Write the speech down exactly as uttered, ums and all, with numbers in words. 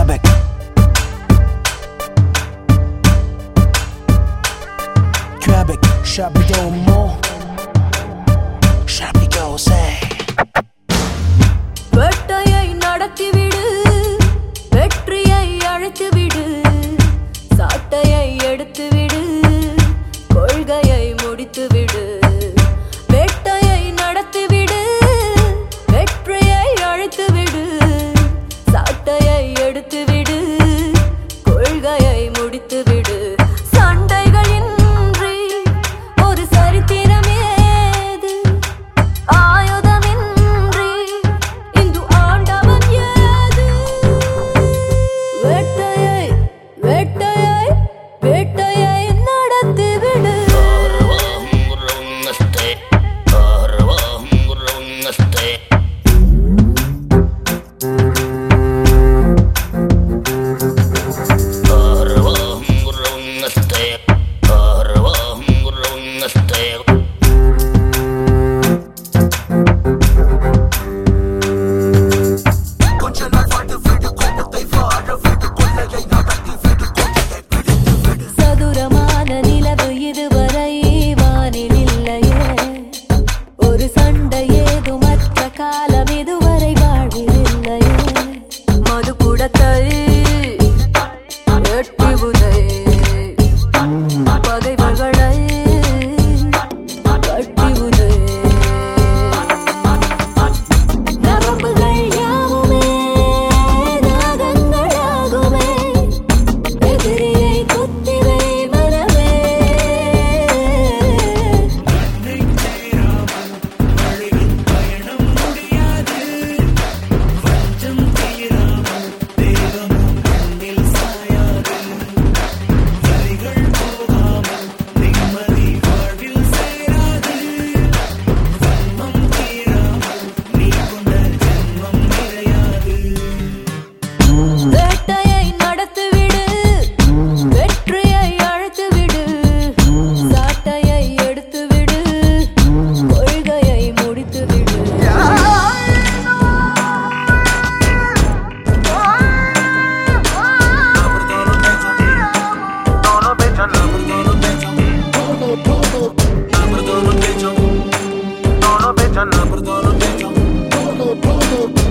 Quebec. Quebec, Chapiteau Mont, Chapiteau say. வெட்டையை நடத்திவிடு, வெற்றியை அழைத்துவிடு, சாட்டையை எடுத்துவிடு, கொள்கையை முடித்துவிடு. வெட்டையை நடத்திவிடு, வெற்றியை அழைத்துவிடு, சாட்டையை எடுத்துவிடு, கொள்கையை முடித்துவிடு. சண்டைகள் இன்றி ஒரு சரித்திரம் ஏது? ஆயுதமின்றி இந்து ஆண்டவன் ஏது? வேட்டையை வேட்டையை வேட்டையை நடத்திவிடு. சதுரமான நிலவு இதுவரை வானில் இல்லையே, ஒரு சண்டை ஏதுமற்ற காலம் இதுவரை வாழ்வில் இல்லையே. மது குடத்தை எட்டி உதை, பகைவர்களை கட்டி உதை. நரம்புகள் யாவுமே நாகங்களாகுமே, எதிரியை குத்திவை மனமே. வேட்டையை நடத்திவிடு, வெற்றியை அழைத்துவிடு, சாட்டையை எடுத்துவிடு, கொள்கையை முடித்துவிடு. Dono becha, na por dono becha.